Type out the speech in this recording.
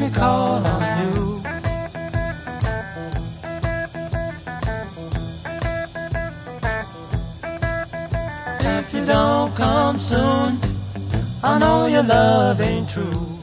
me call on you. If you don't come soon, I know your love ain't true.